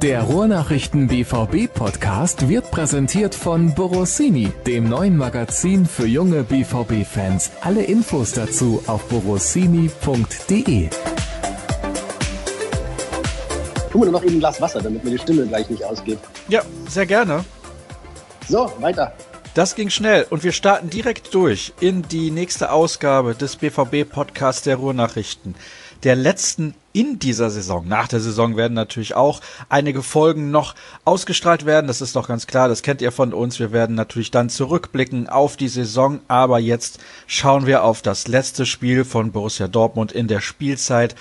Der Ruhrnachrichten BVB Podcast wird präsentiert von Borossini, dem neuen Magazin für junge BVB-Fans. Alle Infos dazu auf borossini.de. Tu mir nur noch eben ein Glas Wasser, damit mir die Stimme gleich nicht ausgeht. Ja, sehr gerne. So, weiter. Das ging schnell und wir starten direkt durch in die nächste Ausgabe des BVB-Podcasts der Ruhrnachrichten. Der letzten in dieser Saison. Nach der Saison werden natürlich auch einige Folgen noch ausgestrahlt werden. Das ist doch ganz klar, das kennt ihr von uns. Wir werden natürlich dann zurückblicken auf die Saison. Aber jetzt schauen wir auf das letzte Spiel von Borussia Dortmund in der Spielzeit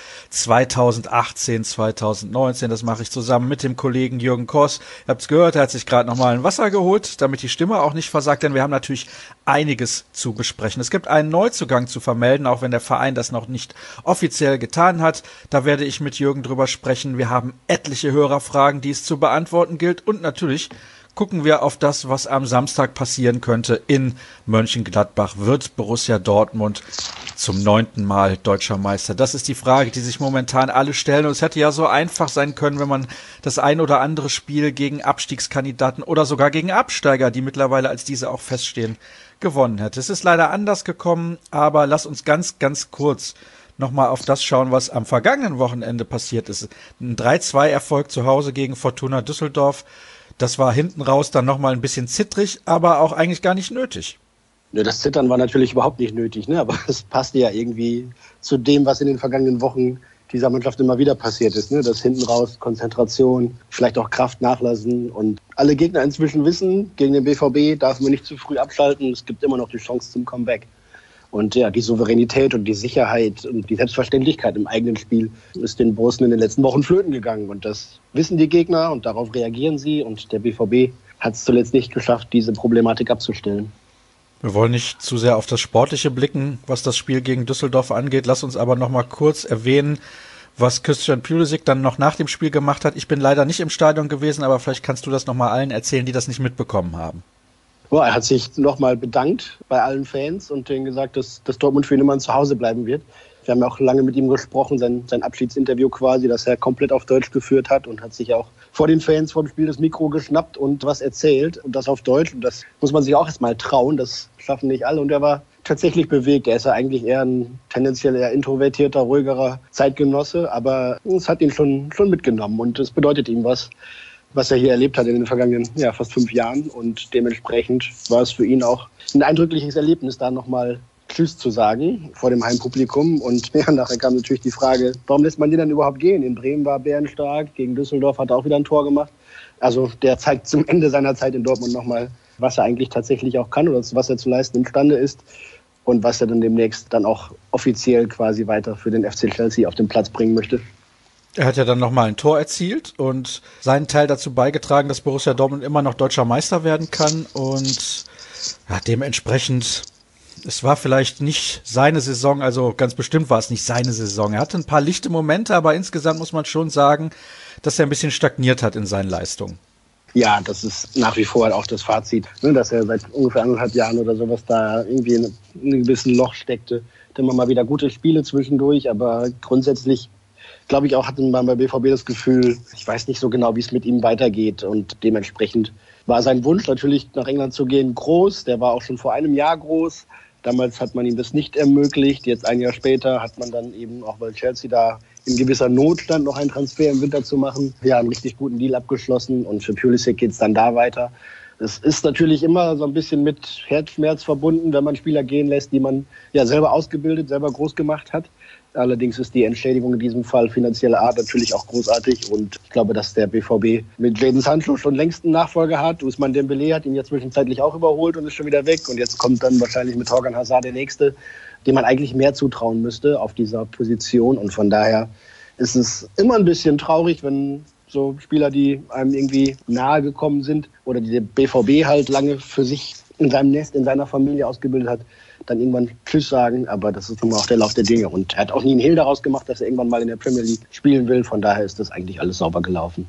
2018-2019. Das mache ich zusammen mit dem Kollegen Jürgen Koss. Ihr habt es gehört, er hat sich gerade nochmal ein Wasser geholt, damit die Stimme auch nicht versagt. Denn wir haben natürlich einiges zu besprechen. Es gibt einen Neuzugang zu vermelden, auch wenn der Verein das noch nicht offiziell getan hat. Da werde ich mit Jürgen drüber sprechen. Wir haben etliche Hörerfragen, die es zu beantworten gilt. Und natürlich gucken wir auf das, was am Samstag passieren könnte in Mönchengladbach. Wird Borussia Dortmund zum 9. Mal deutscher Meister? Das ist die Frage, die sich momentan alle stellen. Und es hätte ja so einfach sein können, wenn man das ein oder andere Spiel gegen Abstiegskandidaten oder sogar gegen Absteiger, die mittlerweile als diese auch feststehen, gewonnen hätte. Es ist leider anders gekommen, aber lass uns ganz, ganz kurz nochmal auf das schauen, was am vergangenen Wochenende passiert ist. Ein 3-2-Erfolg zu Hause gegen Fortuna Düsseldorf. Das war hinten raus dann nochmal ein bisschen zittrig, aber auch eigentlich gar nicht nötig. Ja, das Zittern war natürlich überhaupt nicht nötig, ne? Aber es passte ja irgendwie zu dem, was in den vergangenen Wochen dieser Mannschaft immer wieder passiert ist. Ne? Das hinten raus, Konzentration, vielleicht auch Kraft nachlassen. Und alle Gegner inzwischen wissen, gegen den BVB darf man nicht zu früh abschalten. Es gibt immer noch die Chance zum Comeback. Und ja, die Souveränität und die Sicherheit und die Selbstverständlichkeit im eigenen Spiel ist den Borussen in den letzten Wochen flöten gegangen. Und das wissen die Gegner und darauf reagieren sie. Und der BVB hat es zuletzt nicht geschafft, diese Problematik abzustellen. Wir wollen nicht zu sehr auf das Sportliche blicken, was das Spiel gegen Düsseldorf angeht. Lass uns aber noch mal kurz erwähnen, was Christian Pulisic dann noch nach dem Spiel gemacht hat. Ich bin leider nicht im Stadion gewesen, aber vielleicht kannst du das noch mal allen erzählen, die das nicht mitbekommen haben. Ja, er hat sich nochmal bedankt bei allen Fans und denen gesagt, dass Dortmund für ihn immer ein Zuhause bleiben wird. Wir haben ja auch lange mit ihm gesprochen, sein Abschiedsinterview quasi, das er komplett auf Deutsch geführt hat und hat sich auch vor den Fans vor dem Spiel das Mikro geschnappt und was erzählt und das auf Deutsch. Und das muss man sich auch erstmal trauen, das schaffen nicht alle. Und er war tatsächlich bewegt. Er ist ja eigentlich eher ein tendenziell eher introvertierter, ruhigerer Zeitgenosse, aber es hat ihn schon mitgenommen und es bedeutet ihm was er hier erlebt hat in den vergangenen fast 5 Jahren. Und dementsprechend war es für ihn auch ein eindrückliches Erlebnis, da nochmal Tschüss zu sagen vor dem Heimpublikum. Und nachher kam natürlich die Frage, warum lässt man den dann überhaupt gehen? In Bremen war bärenstark, gegen Düsseldorf hat er auch wieder ein Tor gemacht. Also der zeigt zum Ende seiner Zeit in Dortmund nochmal, was er eigentlich tatsächlich auch kann oder was er zu leisten imstande ist. Und was er dann demnächst dann auch offiziell quasi weiter für den FC Chelsea auf den Platz bringen möchte. Er hat ja dann nochmal ein Tor erzielt und seinen Teil dazu beigetragen, dass Borussia Dortmund immer noch deutscher Meister werden kann. Und ja, dementsprechend, es war vielleicht nicht seine Saison, also ganz bestimmt war es nicht seine Saison. Er hatte ein paar lichte Momente, aber insgesamt muss man schon sagen, dass er ein bisschen stagniert hat in seinen Leistungen. Ja, das ist nach wie vor auch das Fazit, ne, dass er seit ungefähr 1,5 Jahren oder sowas da irgendwie in einem gewissen Loch steckte. Immer mal wieder gute Spiele zwischendurch, aber grundsätzlich glaube ich auch, hatte man bei BVB das Gefühl, ich weiß nicht so genau, wie es mit ihm weitergeht. Und dementsprechend war sein Wunsch natürlich nach England zu gehen groß. Der war auch schon vor einem Jahr groß. Damals hat man ihm das nicht ermöglicht. Jetzt ein Jahr später hat man dann eben, auch weil Chelsea da in gewisser Not stand, noch einen Transfer im Winter zu machen. Ja, einen richtig guten Deal abgeschlossen und für Pulisic geht es dann da weiter. Es ist natürlich immer so ein bisschen mit Herzschmerz verbunden, wenn man Spieler gehen lässt, die man ja selber ausgebildet, selber groß gemacht hat. Allerdings ist die Entschädigung in diesem Fall finanzieller Art natürlich auch großartig und ich glaube, dass der BVB mit Jadon Sancho schon längst einen Nachfolger hat. Ousmane Dembélé hat ihn ja zwischenzeitlich auch überholt und ist schon wieder weg und jetzt kommt dann wahrscheinlich mit Thorgan Hazard der Nächste, dem man eigentlich mehr zutrauen müsste auf dieser Position und von daher ist es immer ein bisschen traurig, wenn so Spieler, die einem irgendwie nahe gekommen sind oder die der BVB halt lange für sich in seinem Nest, in seiner Familie ausgebildet hat, dann irgendwann Tschüss sagen, aber das ist nun mal auch der Lauf der Dinge. Und er hat auch nie einen Hehl daraus gemacht, dass er irgendwann mal in der Premier League spielen will. Von daher ist das eigentlich alles sauber gelaufen.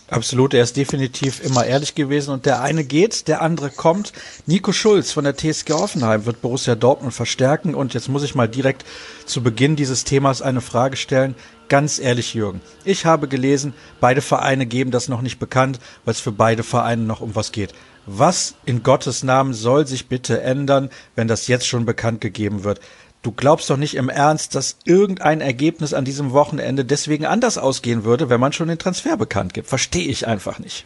Absolut, er ist definitiv immer ehrlich gewesen und der eine geht, der andere kommt. Nico Schulz von der TSG Hoffenheim wird Borussia Dortmund verstärken und jetzt muss ich mal direkt zu Beginn dieses Themas eine Frage stellen. Ganz ehrlich, Jürgen, ich habe gelesen, beide Vereine geben das noch nicht bekannt, weil es für beide Vereine noch um was geht. Was in Gottes Namen soll sich bitte ändern, wenn das jetzt schon bekannt gegeben wird? Du glaubst doch nicht im Ernst, dass irgendein Ergebnis an diesem Wochenende deswegen anders ausgehen würde, wenn man schon den Transfer bekannt gibt. Verstehe ich einfach nicht.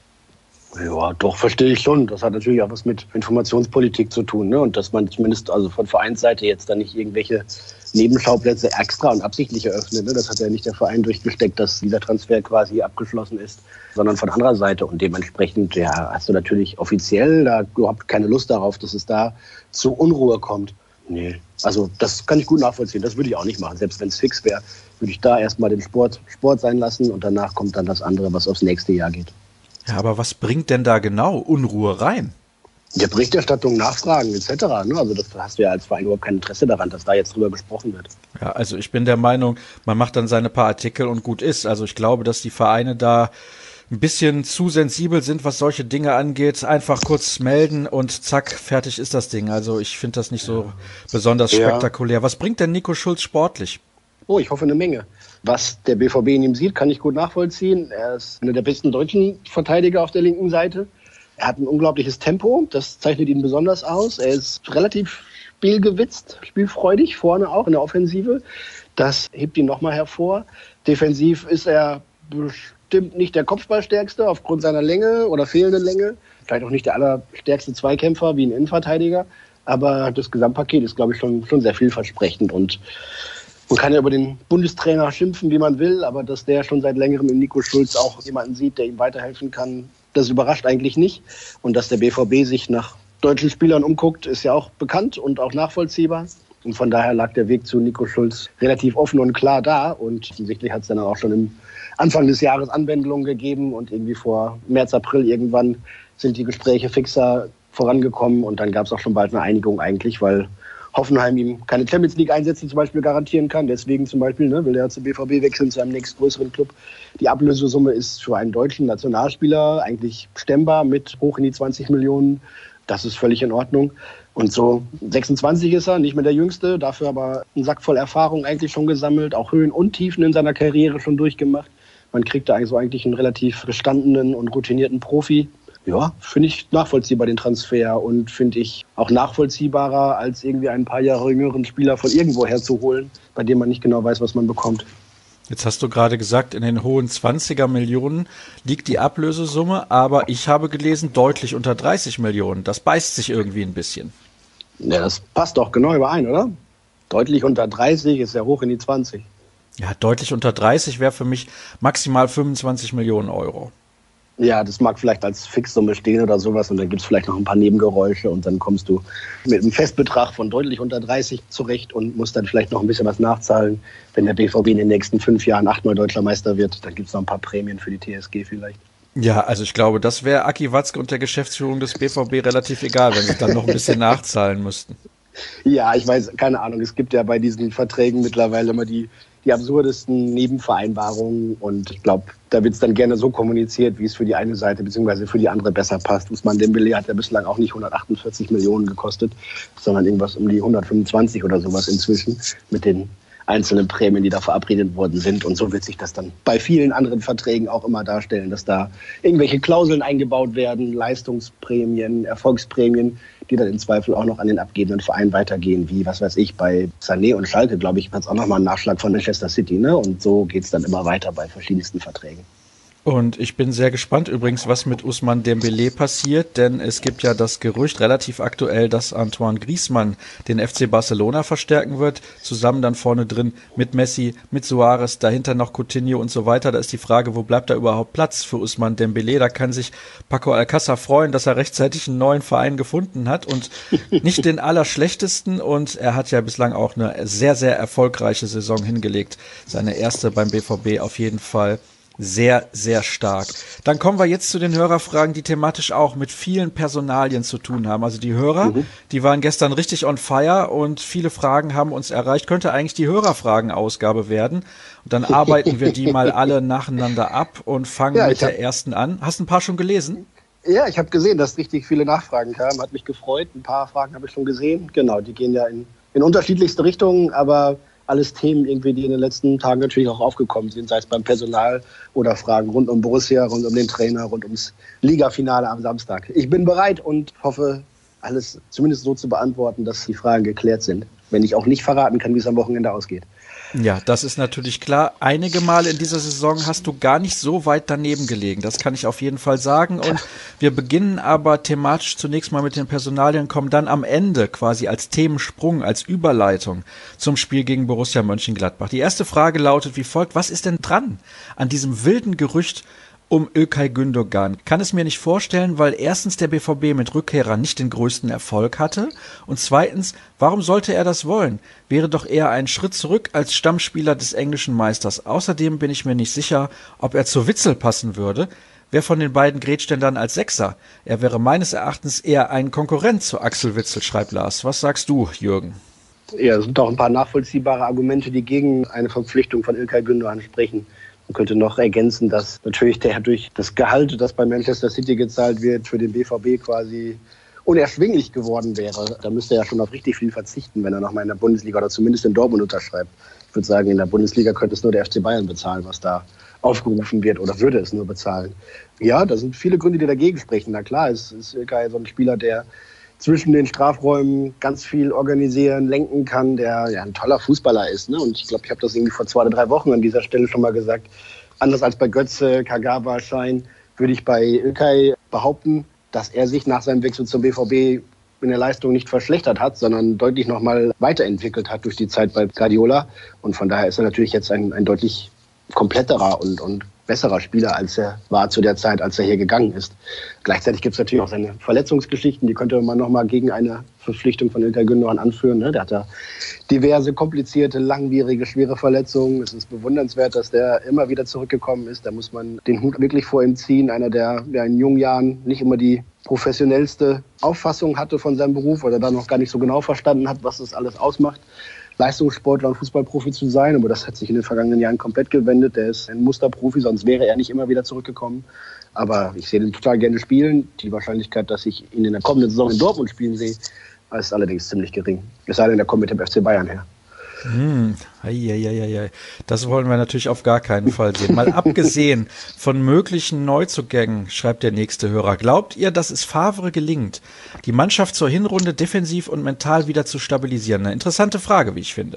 Ja, doch, verstehe ich schon. Das hat natürlich auch was mit Informationspolitik zu tun, ne? Und dass man zumindest also von Vereinsseite jetzt da nicht irgendwelche Nebenschauplätze extra und absichtlich eröffnet, ne? Das hat ja nicht der Verein durchgesteckt, dass dieser Transfer quasi abgeschlossen ist, sondern von anderer Seite. Und dementsprechend, ja, hast du natürlich offiziell da überhaupt keine Lust darauf, dass es da zu Unruhe kommt. Nee, also das kann ich gut nachvollziehen. Das würde ich auch nicht machen. Selbst wenn es fix wäre, würde ich da erstmal den Sport sein lassen und danach kommt dann das andere, was aufs nächste Jahr geht. Ja, aber was bringt denn da genau Unruhe rein? Ja, Berichterstattung, Nachfragen etc. Ne? Also das hast du ja als Verein überhaupt kein Interesse daran, dass da jetzt drüber gesprochen wird. Ja, also ich bin der Meinung, man macht dann seine paar Artikel und gut ist. Also ich glaube, dass die Vereine da ein bisschen zu sensibel sind, was solche Dinge angeht. Einfach kurz melden und zack, fertig ist das Ding. Also ich finde das nicht so besonders spektakulär. Was bringt denn Nico Schulz sportlich? Oh, ich hoffe eine Menge. Was der BVB in ihm sieht, kann ich gut nachvollziehen. Er ist einer der besten deutschen Verteidiger auf der linken Seite. Er hat ein unglaubliches Tempo, das zeichnet ihn besonders aus. Er ist relativ spielgewitzt, spielfreudig, vorne auch in der Offensive. Das hebt ihn nochmal hervor. Defensiv ist er bestimmt nicht der Kopfballstärkste aufgrund seiner Länge oder fehlenden Länge. Vielleicht auch nicht der allerstärkste Zweikämpfer wie ein Innenverteidiger. Aber das Gesamtpaket ist, glaube ich, schon sehr vielversprechend. Und man kann ja über den Bundestrainer schimpfen, wie man will, aber dass der schon seit längerem in Nico Schulz auch jemanden sieht, der ihm weiterhelfen kann, das überrascht eigentlich nicht. Und dass der BVB sich nach deutschen Spielern umguckt, ist ja auch bekannt und auch nachvollziehbar. Und von daher lag der Weg zu Nico Schulz relativ offen und klar da. Und offensichtlich hat es dann auch schon im Anfang des Jahres Anwendungen gegeben. Und irgendwie vor März, April irgendwann sind die Gespräche fixer vorangekommen. Und dann gab es auch schon bald eine Einigung eigentlich, weil Hoffenheim ihm keine Champions League Einsätze zum Beispiel garantieren kann. Deswegen zum Beispiel will er zum BVB wechseln, zu einem nächstgrößeren Club. Die Ablösesumme ist für einen deutschen Nationalspieler eigentlich stemmbar mit hoch in die 20 Millionen. Das ist völlig in Ordnung. Und so 26 ist er, nicht mehr der Jüngste, dafür aber einen Sack voll Erfahrung eigentlich schon gesammelt, auch Höhen und Tiefen in seiner Karriere schon durchgemacht. Man kriegt da eigentlich einen relativ gestandenen und routinierten Profi. Ja, finde ich nachvollziehbar, den Transfer, und finde ich auch nachvollziehbarer, als irgendwie ein paar Jahre jüngeren Spieler von irgendwo herzuholen, bei dem man nicht genau weiß, was man bekommt. Jetzt hast du gerade gesagt, in den hohen 20er Millionen liegt die Ablösesumme, aber ich habe gelesen, deutlich unter 30 Millionen. Das beißt sich irgendwie ein bisschen. Ja, das passt doch genau überein, oder? Deutlich unter 30 ist ja hoch in die 20. Ja, deutlich unter 30 wäre für mich maximal 25 Millionen Euro. Ja, das mag vielleicht als Fixsumme stehen oder sowas und dann gibt es vielleicht noch ein paar Nebengeräusche und dann kommst du mit einem Festbetrag von deutlich unter 30 zurecht und musst dann vielleicht noch ein bisschen was nachzahlen. Wenn der BVB in den nächsten 5 Jahren 8-mal Deutscher Meister wird, dann gibt es noch ein paar Prämien für die TSG vielleicht. Ja, also ich glaube, das wäre Aki Watzke und der Geschäftsführung des BVB relativ egal, wenn sie dann noch ein bisschen nachzahlen müssten. Ja, ich weiß, keine Ahnung, es gibt ja bei diesen Verträgen mittlerweile immer die absurdesten Nebenvereinbarungen und ich glaube, da wird es dann gerne so kommuniziert, wie es für die eine Seite bzw. für die andere besser passt. Ousmane Dembélé hat ja bislang auch nicht 148 Millionen gekostet, sondern irgendwas um die 125 oder sowas inzwischen mit den einzelnen Prämien, die da verabredet worden sind. Und so wird sich das dann bei vielen anderen Verträgen auch immer darstellen, dass da irgendwelche Klauseln eingebaut werden, Leistungsprämien, Erfolgsprämien, die dann im Zweifel auch noch an den abgebenden Verein weitergehen, wie, was weiß ich, bei Sané und Schalke, glaube ich, hat es auch nochmal einen Nachschlag von Manchester City, ne? Und so geht es dann immer weiter bei verschiedensten Verträgen. Und ich bin sehr gespannt übrigens, was mit Ousmane Dembélé passiert, denn es gibt ja das Gerücht relativ aktuell, dass Antoine Griezmann den FC Barcelona verstärken wird, zusammen dann vorne drin mit Messi, mit Suarez, dahinter noch Coutinho und so weiter. Da ist die Frage, wo bleibt da überhaupt Platz für Ousmane Dembélé? Da kann sich Paco Alcácer freuen, dass er rechtzeitig einen neuen Verein gefunden hat und nicht den allerschlechtesten, und er hat ja bislang auch eine sehr, sehr erfolgreiche Saison hingelegt. Seine erste beim BVB auf jeden Fall. Sehr, sehr stark. Dann kommen wir jetzt zu den Hörerfragen, die thematisch auch mit vielen Personalien zu tun haben. Also die Hörer, die waren gestern richtig on fire und viele Fragen haben uns erreicht. Könnte eigentlich die Hörerfragen-Ausgabe werden. Und dann arbeiten wir die mal alle nacheinander ab und fangen mit der ersten an. Hast du ein paar schon gelesen? Ja, ich habe gesehen, dass richtig viele Nachfragen kamen. Hat mich gefreut. Ein paar Fragen habe ich schon gesehen. Genau, die gehen ja in unterschiedlichste Richtungen, aber alles Themen irgendwie, die in den letzten Tagen natürlich auch aufgekommen sind, sei es beim Personal oder Fragen rund um Borussia, rund um den Trainer, rund ums Ligafinale am Samstag. Ich bin bereit und hoffe, alles zumindest so zu beantworten, dass die Fragen geklärt sind. Wenn ich auch nicht verraten kann, wie es am Wochenende ausgeht. Ja, das ist natürlich klar. Einige Male in dieser Saison hast du gar nicht so weit daneben gelegen. Das kann ich auf jeden Fall sagen. Und wir beginnen aber thematisch zunächst mal mit den Personalien, kommen dann am Ende quasi als Themensprung, als Überleitung zum Spiel gegen Borussia Mönchengladbach. Die erste Frage lautet wie folgt: Was ist denn dran an diesem wilden Gerücht um İlkay Gündoğan? Kann es mir nicht vorstellen, weil erstens der BVB mit Rückkehrern nicht den größten Erfolg hatte und zweitens, warum sollte er das wollen? Wäre doch eher ein Schritt zurück als Stammspieler des englischen Meisters. Außerdem bin ich mir nicht sicher, ob er zu Witsel passen würde. Wer von den beiden grätscht denn dann als Sechser? Er wäre meines Erachtens eher ein Konkurrent zu Axel Witsel, schreibt Lars. Was sagst du, Jürgen? Ja, es sind auch ein paar nachvollziehbare Argumente, die gegen eine Verpflichtung von İlkay Gündoğan sprechen. Man könnte noch ergänzen, dass natürlich der durch das Gehalt, das bei Manchester City gezahlt wird, für den BVB quasi unerschwinglich geworden wäre. Da müsste er ja schon auf richtig viel verzichten, wenn er nochmal in der Bundesliga oder zumindest in Dortmund unterschreibt. Ich würde sagen, in der Bundesliga könnte es nur der FC Bayern bezahlen, was da aufgerufen wird, oder würde es nur bezahlen. Ja, da sind viele Gründe, die dagegen sprechen. Na klar, ist İlkay so ein Spieler, der zwischen den Strafräumen ganz viel organisieren, lenken kann, der ja ein toller Fußballer ist. Ne? Und ich glaube, ich habe das irgendwie vor 2 oder 3 Wochen an dieser Stelle schon mal gesagt. Anders als bei Götze, Kagawa, Schein, würde ich bei İlkay behaupten, dass er sich nach seinem Wechsel zum BVB in der Leistung nicht verschlechtert hat, sondern deutlich nochmal weiterentwickelt hat durch die Zeit bei Guardiola. Und von daher ist er natürlich jetzt ein deutlich kompletterer und besserer Spieler, als er war zu der Zeit, als er hier gegangen ist. Gleichzeitig gibt es natürlich auch seine Verletzungsgeschichten, die könnte man nochmal gegen eine Verpflichtung von İlkay Gündoğan anführen. Ne? Der hat da diverse, komplizierte, langwierige, schwere Verletzungen. Es ist bewundernswert, dass der immer wieder zurückgekommen ist. Da muss man den Hut wirklich vor ihm ziehen. Einer, der in jungen Jahren nicht immer die professionellste Auffassung hatte von seinem Beruf oder da noch gar nicht so genau verstanden hat, was das alles ausmacht, Leistungssportler und Fußballprofi zu sein, aber das hat sich in den vergangenen Jahren komplett gewendet. Der ist ein Musterprofi, sonst wäre er nicht immer wieder zurückgekommen. Aber ich sehe den total gerne spielen. Die Wahrscheinlichkeit, dass ich ihn in der kommenden Saison in Dortmund spielen sehe, ist allerdings ziemlich gering. Es sei denn, er kommt mit dem FC Bayern her. Das wollen wir natürlich auf gar keinen Fall sehen. Mal abgesehen von möglichen Neuzugängen, schreibt der nächste Hörer, glaubt ihr, dass es Favre gelingt, die Mannschaft zur Hinrunde defensiv und mental wieder zu stabilisieren? Eine interessante Frage, wie ich finde.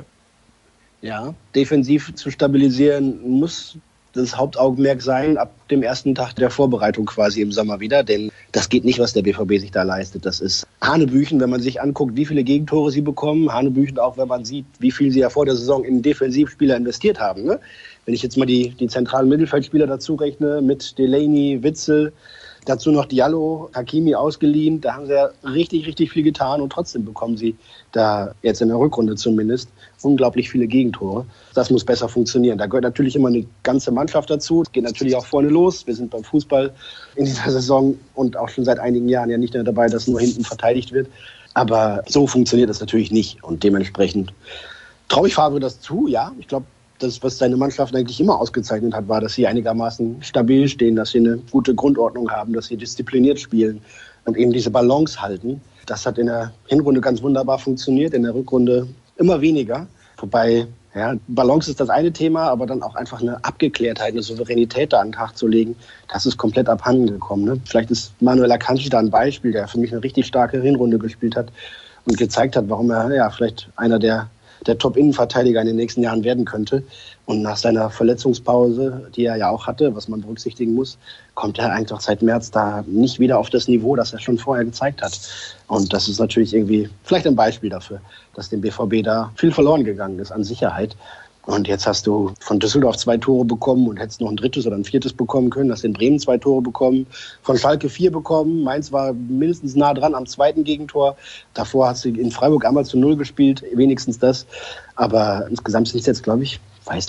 Ja, defensiv zu stabilisieren muss das Hauptaugenmerk sein, ab dem ersten Tag der Vorbereitung quasi im Sommer wieder. Denn das geht nicht, was der BVB sich da leistet. Das ist Hanebüchen, wenn man sich anguckt, wie viele Gegentore sie bekommen. Hanebüchen auch, wenn man sieht, wie viel sie ja vor der Saison in Defensivspieler investiert haben. Ne? Wenn ich jetzt mal die zentralen Mittelfeldspieler dazu rechne, mit Delaney, Witsel, dazu noch Diallo, Hakimi ausgeliehen. Da haben sie ja richtig, richtig viel getan und trotzdem bekommen sie da jetzt in der Rückrunde zumindest unglaublich viele Gegentore. Das muss besser funktionieren. Da gehört natürlich immer eine ganze Mannschaft dazu. Es geht natürlich auch vorne los. Wir sind beim Fußball in dieser Saison und auch schon seit einigen Jahren ja nicht mehr dabei, dass nur hinten verteidigt wird. Aber so funktioniert das natürlich nicht und dementsprechend traue ich Favre das zu. Ja, ich glaube, das, was seine Mannschaft eigentlich immer ausgezeichnet hat, war, dass sie einigermaßen stabil stehen, dass sie eine gute Grundordnung haben, dass sie diszipliniert spielen und eben diese Balance halten. Das hat in der Hinrunde ganz wunderbar funktioniert, in der Rückrunde immer weniger. Wobei, ja, Balance ist das eine Thema, aber dann auch einfach eine Abgeklärtheit, eine Souveränität da an den Tag zu legen, das ist komplett abhanden gekommen. Ne? Vielleicht ist Manuel Akanji da ein Beispiel, der für mich eine richtig starke Hinrunde gespielt hat und gezeigt hat, warum er ja vielleicht einer der Top-Innenverteidiger in den nächsten Jahren werden könnte. Und nach seiner Verletzungspause, die er ja auch hatte, was man berücksichtigen muss, kommt er eigentlich auch seit März da nicht wieder auf das Niveau, das er schon vorher gezeigt hat. Und das ist natürlich irgendwie vielleicht ein Beispiel dafür, dass dem BVB da viel verloren gegangen ist an Sicherheit. Und jetzt hast du von Düsseldorf 2 Tore bekommen und hättest noch ein 3. oder ein 4. bekommen können. Hast in Bremen 2 Tore bekommen, von Schalke 4 bekommen. Mainz war mindestens nah dran am 2. Gegentor. Davor hast du in Freiburg einmal zu 0 gespielt, wenigstens das. Aber insgesamt sind es jetzt, glaube ich, weiß nicht,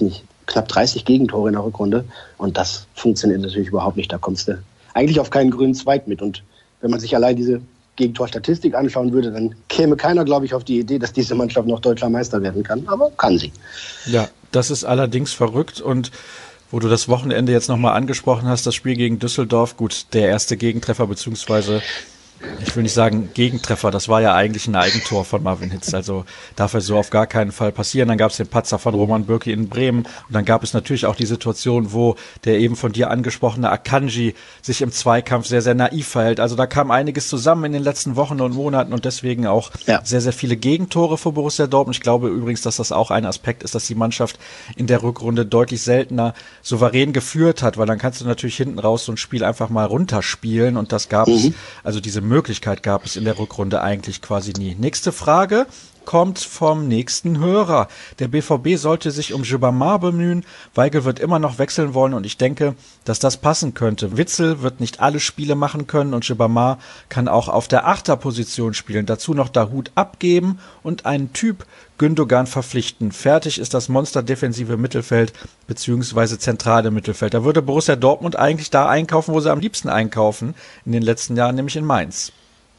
knapp 30 Gegentore in der Rückrunde. Und das funktioniert natürlich überhaupt nicht. Da kommst du eigentlich auf keinen grünen Zweig mit. Und wenn man sich allein diese Gegentorstatistik anschauen würde, dann käme keiner, glaube ich, auf die Idee, dass diese Mannschaft noch deutscher Meister werden kann. Aber kann sie. Ja, das ist allerdings verrückt. Und wo du das Wochenende jetzt nochmal angesprochen hast, das Spiel gegen Düsseldorf, gut, der erste Gegentreffer, beziehungsweise, ich will nicht sagen Gegentreffer, das war ja eigentlich ein Eigentor von Marvin Hitz, also darf er so auf gar keinen Fall passieren. Dann gab es den Patzer von Roman Bürki in Bremen und dann gab es natürlich auch die Situation, wo der eben von dir angesprochene Akanji sich im Zweikampf sehr, sehr naiv verhält. Also da kam einiges zusammen in den letzten Wochen und Monaten und deswegen auch sehr, sehr viele Gegentore für Borussia Dortmund. Ich glaube übrigens, dass das auch ein Aspekt ist, dass die Mannschaft in der Rückrunde deutlich seltener souverän geführt hat, weil dann kannst du natürlich hinten raus so ein Spiel einfach mal runterspielen und das gab es, also diese Möglichkeit gab es in der Rückrunde eigentlich quasi nie. Nächste Frage kommt vom nächsten Hörer. Der BVB sollte sich um Gibamar bemühen. Weigl wird immer noch wechseln wollen und ich denke, dass das passen könnte. Witzel wird nicht alle Spiele machen können und Gibamar kann auch auf der Achterposition spielen. Dazu noch Dahoud abgeben und einen Typ Gündogan verpflichten. Fertig ist das Monster-defensive Mittelfeld beziehungsweise zentrale Mittelfeld. Da würde Borussia Dortmund eigentlich da einkaufen, wo sie am liebsten einkaufen in den letzten Jahren, nämlich in Mainz.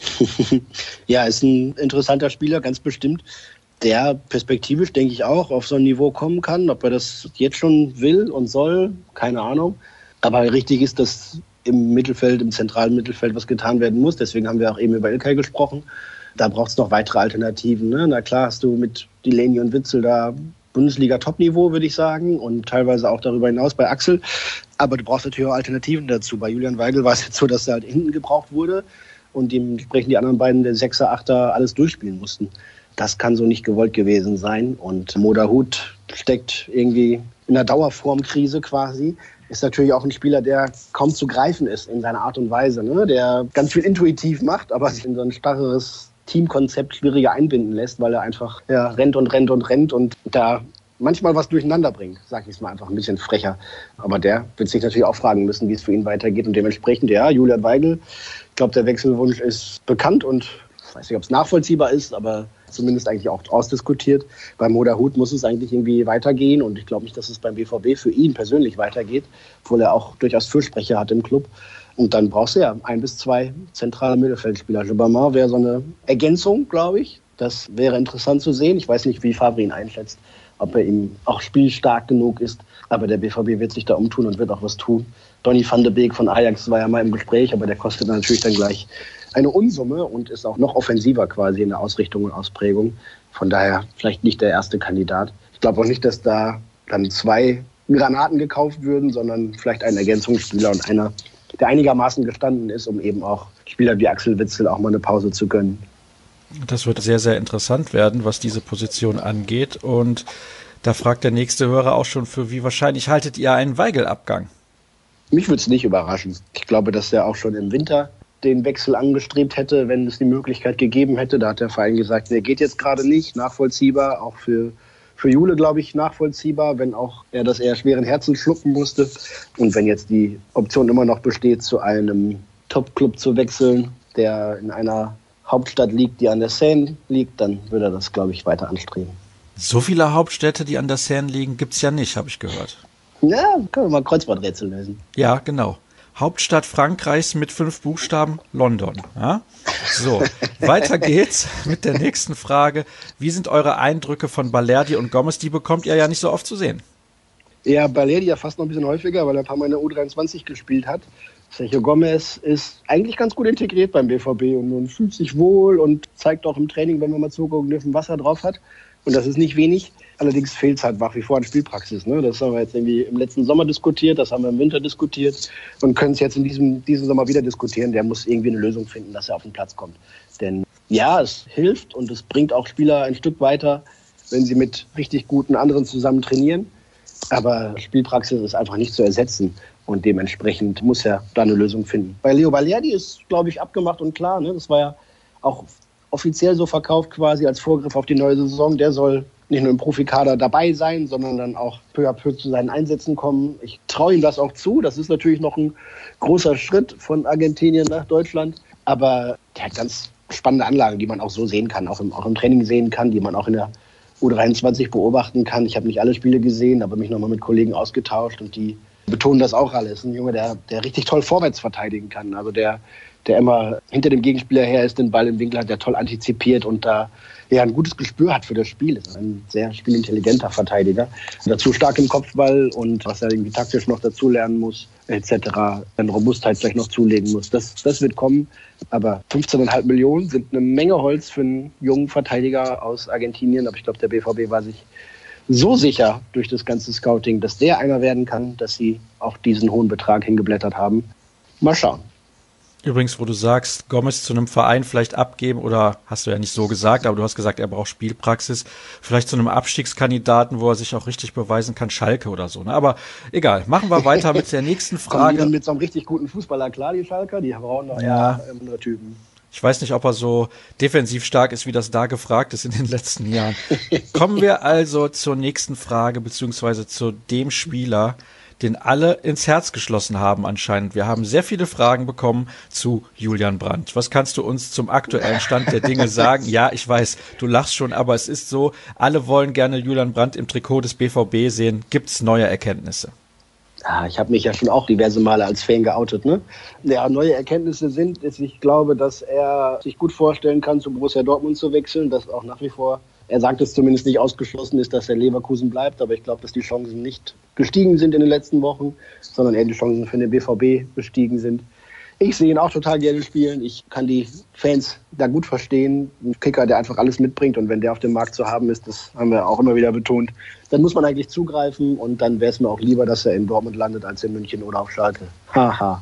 Ja, ist ein interessanter Spieler, ganz bestimmt, der perspektivisch, denke ich, auch auf so ein Niveau kommen kann. Ob er das jetzt schon will und soll, keine Ahnung. Aber richtig ist, dass im Mittelfeld, im zentralen Mittelfeld was getan werden muss. Deswegen haben wir auch eben über Ilkay gesprochen. Da braucht es noch weitere Alternativen. Ne? Na klar hast du mit Delaney und Witzel da Bundesliga-Top-Niveau, würde ich sagen, und teilweise auch darüber hinaus bei Axel. Aber du brauchst natürlich auch Alternativen dazu. Bei Julian Weigl war es jetzt so, dass er halt hinten gebraucht wurde und dementsprechend die anderen beiden, der Sechser, Achter, alles durchspielen mussten. Das kann so nicht gewollt gewesen sein. Und Mo Dahoud steckt irgendwie in einer Dauerformkrise quasi. Ist natürlich auch ein Spieler, der kaum zu greifen ist in seiner Art und Weise. Ne? Der ganz viel intuitiv macht, aber sich in so ein starres Teamkonzept schwieriger einbinden lässt, weil er einfach rennt und da manchmal was durcheinander bringt, sag ich es mal einfach ein bisschen frecher. Aber der wird sich natürlich auch fragen müssen, wie es für ihn weitergeht. Und dementsprechend, ja, Julian Weigl, ich glaube, der Wechselwunsch ist bekannt und ich weiß nicht, ob es nachvollziehbar ist, aber zumindest eigentlich auch ausdiskutiert. Bei Mo Dahoud muss es eigentlich irgendwie weitergehen und ich glaube nicht, dass es beim BVB für ihn persönlich weitergeht, obwohl er auch durchaus Fürsprecher hat im Club. Und dann brauchst du ja 1 bis 2 zentrale Mittelfeldspieler. Gibamar wäre so eine Ergänzung, glaube ich. Das wäre interessant zu sehen. Ich weiß nicht, wie Favre ihn einschätzt, ob er ihm auch spielstark genug ist. Aber der BVB wird sich da umtun und wird auch was tun. Donny van de Beek von Ajax war ja mal im Gespräch, aber der kostet natürlich dann gleich eine Unsumme und ist auch noch offensiver quasi in der Ausrichtung und Ausprägung. Von daher vielleicht nicht der erste Kandidat. Ich glaube auch nicht, dass da dann 2 Granaten gekauft würden, sondern vielleicht ein Ergänzungsspieler und einer, der einigermaßen gestanden ist, um eben auch Spieler wie Axel Witzel auch mal eine Pause zu gönnen. Das wird sehr, sehr interessant werden, was diese Position angeht. Und da fragt der nächste Hörer auch schon, für wie wahrscheinlich haltet ihr einen Weigl-Abgang? Mich würde es nicht überraschen. Ich glaube, dass er auch schon im Winter den Wechsel angestrebt hätte, wenn es die Möglichkeit gegeben hätte. Da hat der Verein gesagt, der geht jetzt gerade nicht, nachvollziehbar, auch für Jule, glaube ich, nachvollziehbar, wenn auch er das eher schweren Herzens schlucken musste. Und wenn jetzt die Option immer noch besteht, zu einem Top-Club zu wechseln, der in einer Hauptstadt liegt, die an der Seine liegt, dann würde er das, glaube ich, weiter anstreben. So viele Hauptstädte, die an der Seine liegen, gibt's ja nicht, habe ich gehört. Ja, können wir mal Kreuzworträtsel lösen. Ja, genau. Hauptstadt Frankreichs mit 5 Buchstaben, London. Ja? So, weiter geht's mit der nächsten Frage. Wie sind eure Eindrücke von Balerdi und Gomez? Die bekommt ihr ja nicht so oft zu sehen. Ja, Balerdi ja fast noch ein bisschen häufiger, weil er ein paar Mal in der U23 gespielt hat. Sergio Gomez ist eigentlich ganz gut integriert beim BVB und fühlt sich wohl und zeigt auch im Training, wenn wir mal zugucken dürfen, was er drauf hat. Und das ist nicht wenig. Allerdings fehlt es halt nach wie vor an Spielpraxis. Ne? Das haben wir jetzt irgendwie im letzten Sommer diskutiert, das haben wir im Winter diskutiert und können es jetzt in diesem Sommer wieder diskutieren. Der muss irgendwie eine Lösung finden, dass er auf den Platz kommt. Denn ja, es hilft und es bringt auch Spieler ein Stück weiter, wenn sie mit richtig guten anderen zusammen trainieren. Aber Spielpraxis ist einfach nicht zu ersetzen. Und dementsprechend muss er da eine Lösung finden. Bei Leo Balerdi ist, glaube ich, abgemacht und klar. Ne? Das war ja auch offiziell so verkauft quasi als Vorgriff auf die neue Saison. Der soll nicht nur im Profikader dabei sein, sondern dann auch peu à peu zu seinen Einsätzen kommen. Ich traue ihm das auch zu. Das ist natürlich noch ein großer Schritt von Argentinien nach Deutschland. Aber der hat ganz spannende Anlagen, die man auch so sehen kann, auch im Training sehen kann, die man auch in der U23 beobachten kann. Ich habe nicht alle Spiele gesehen, aber mich nochmal mit Kollegen ausgetauscht und die betonen das auch alles. Ein Junge, der richtig toll vorwärts verteidigen kann. Also der immer hinter dem Gegenspieler her ist, den Ball im Winkel hat, der toll antizipiert und da ein gutes Gespür hat für das Spiel. Ist ein sehr spielintelligenter Verteidiger. Dazu stark im Kopfball und was er irgendwie taktisch noch dazu lernen muss, etc. Dann Robustheit vielleicht noch zulegen muss. Das wird kommen. Aber 15,5 Millionen sind eine Menge Holz für einen jungen Verteidiger aus Argentinien. Aber ich glaube, der BVB war sich so sicher durch das ganze Scouting, dass der einer werden kann, dass sie auch diesen hohen Betrag hingeblättert haben. Mal schauen. Übrigens, wo du sagst, Gomez zu einem Verein vielleicht abgeben, oder hast du ja nicht so gesagt, aber du hast gesagt, er braucht Spielpraxis, vielleicht zu einem Abstiegskandidaten, wo er sich auch richtig beweisen kann, Schalke oder so. Ne? Aber egal, machen wir weiter mit der nächsten Frage. Mit so einem richtig guten Fußballer, klar, die Schalker, die brauchen noch andere Typen. Ich weiß nicht, ob er so defensiv stark ist, wie das da gefragt ist in den letzten Jahren. Kommen wir also zur nächsten Frage, beziehungsweise zu dem Spieler, den alle ins Herz geschlossen haben anscheinend. Wir haben sehr viele Fragen bekommen zu Julian Brandt. Was kannst du uns zum aktuellen Stand der Dinge sagen? Ja, ich weiß, du lachst schon, aber es ist so, alle wollen gerne Julian Brandt im Trikot des BVB sehen. Gibt's neue Erkenntnisse? Ja, ich habe mich ja schon auch diverse Male als Fan geoutet. Ne? Ja, neue Erkenntnisse sind, dass ich glaube, dass er sich gut vorstellen kann, zu Borussia Dortmund zu wechseln, dass auch nach wie vor, er sagt es zumindest, nicht ausgeschlossen ist, dass er Leverkusen bleibt, aber ich glaube, dass die Chancen nicht gestiegen sind in den letzten Wochen, sondern eher die Chancen für den BVB gestiegen sind. Ich sehe ihn auch total gerne spielen. Ich kann die Fans da gut verstehen. Ein Kicker, der einfach alles mitbringt. Und wenn der auf dem Markt zu haben ist, das haben wir auch immer wieder betont, dann muss man eigentlich zugreifen. Und dann wäre es mir auch lieber, dass er in Dortmund landet, als in München oder auf Schalke. Haha.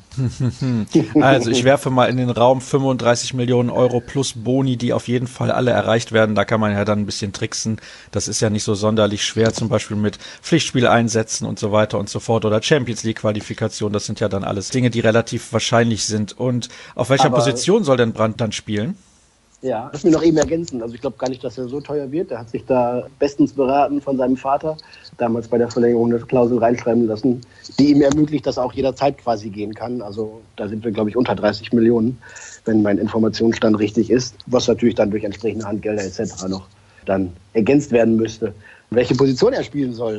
Also ich werfe mal in den Raum 35 Millionen Euro plus Boni, die auf jeden Fall alle erreicht werden. Da kann man ja dann ein bisschen tricksen. Das ist ja nicht so sonderlich schwer, zum Beispiel mit Pflichtspieleinsätzen und so weiter und so fort oder Champions-League-Qualifikation. Das sind ja dann alles Dinge, die relativ wahrscheinlich sind. Und auf welcher Position soll denn Brandt dann spielen? Ja, lass mich noch eben ergänzen. Also ich glaube gar nicht, dass er so teuer wird. Er hat sich da bestens beraten von seinem Vater, damals bei der Verlängerung eine Klausel reinschreiben lassen, die ihm ermöglicht, dass er auch jederzeit quasi gehen kann. Also da sind wir, glaube ich, unter 30 Millionen, wenn mein Informationsstand richtig ist, was natürlich dann durch entsprechende Handgelder etc. noch dann ergänzt werden müsste. Welche Position er spielen soll?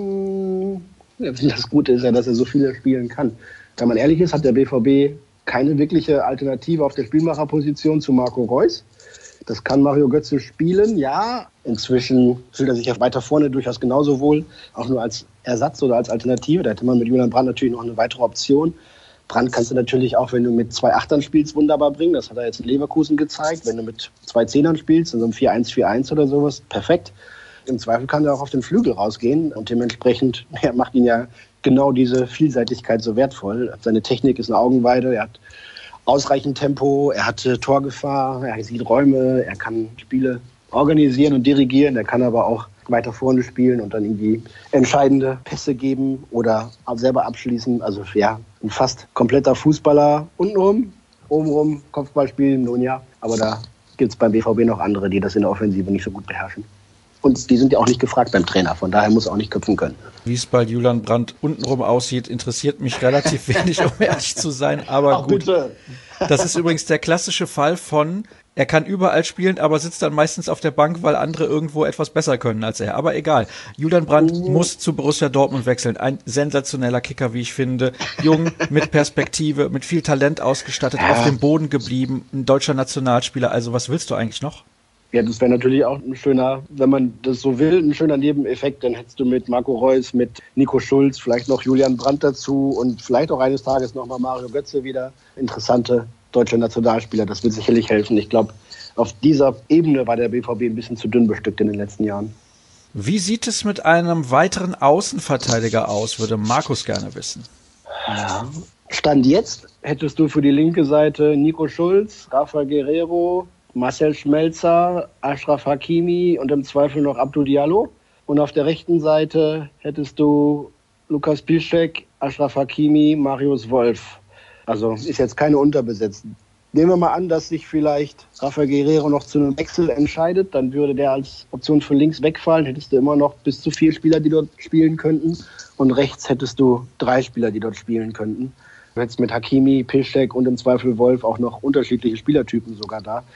Das Gute ist ja, dass er so viele spielen kann. Wenn man ehrlich ist, hat der BVB keine wirkliche Alternative auf der Spielmacherposition zu Marco Reus. Das kann Mario Götze spielen, ja. Inzwischen fühlt er sich ja weiter vorne durchaus genauso wohl, auch nur als Ersatz oder als Alternative. Da hätte man mit Julian Brandt natürlich noch eine weitere Option. Brandt kannst du natürlich auch, wenn du mit 2 Achtern spielst, wunderbar bringen. Das hat er jetzt in Leverkusen gezeigt. Wenn du mit 2 Zehnern spielst, in so einem 4-1-4-1 oder sowas, perfekt. Im Zweifel kann er auch auf den Flügel rausgehen und dementsprechend macht ihn ja genau diese Vielseitigkeit so wertvoll. Seine Technik ist eine Augenweide, er hat ausreichend Tempo, er hat Torgefahr, er sieht Räume, er kann Spiele organisieren und dirigieren, er kann aber auch weiter vorne spielen und dann irgendwie entscheidende Pässe geben oder selber abschließen. Also ja, ein fast kompletter Fußballer untenrum, obenrum Kopfball spielen, nun ja. Aber da gibt es beim BVB noch andere, die das in der Offensive nicht so gut beherrschen. Und die sind ja auch nicht gefragt beim Trainer, von daher muss er auch nicht köpfen können. Wie es bei Julian Brandt untenrum aussieht, interessiert mich relativ wenig, um ehrlich zu sein, aber Ach, gut. Bitte. Das ist übrigens der klassische Fall von, er kann überall spielen, aber sitzt dann meistens auf der Bank, weil andere irgendwo etwas besser können als er. Aber egal. Julian Brandt muss zu Borussia Dortmund wechseln. Ein sensationeller Kicker, wie ich finde. Jung, mit Perspektive, mit viel Talent ausgestattet, auf dem Boden geblieben, ein deutscher Nationalspieler. Also was willst du eigentlich noch? Ja, das wäre natürlich auch ein schöner, wenn man das so will, ein schöner Nebeneffekt. Dann hättest du mit Marco Reus, mit Nico Schulz, vielleicht noch Julian Brandt dazu und vielleicht auch eines Tages nochmal Mario Götze wieder. Interessante deutsche Nationalspieler, das wird sicherlich helfen. Ich glaube, auf dieser Ebene war der BVB ein bisschen zu dünn bestückt in den letzten Jahren. Wie sieht es mit einem weiteren Außenverteidiger aus, würde Markus gerne wissen. Ja. Stand jetzt hättest du für die linke Seite Nico Schulz, Rafa Guerrero, Marcel Schmelzer, Achraf Hakimi und im Zweifel noch Abdou Diallo. Und auf der rechten Seite hättest du Lukas Piszczek, Achraf Hakimi, Marius Wolf. Also ist jetzt keine Unterbesetzung. Nehmen wir mal an, dass sich vielleicht Rafa Guerrero noch zu einem Wechsel entscheidet, dann würde der als Option für links wegfallen, hättest du immer noch bis zu 4 Spieler, die dort spielen könnten. Und rechts hättest du 3 Spieler, die dort spielen könnten. Du hättest mit Hakimi, Piszczek und im Zweifel Wolf auch noch unterschiedliche Spielertypen sogar da.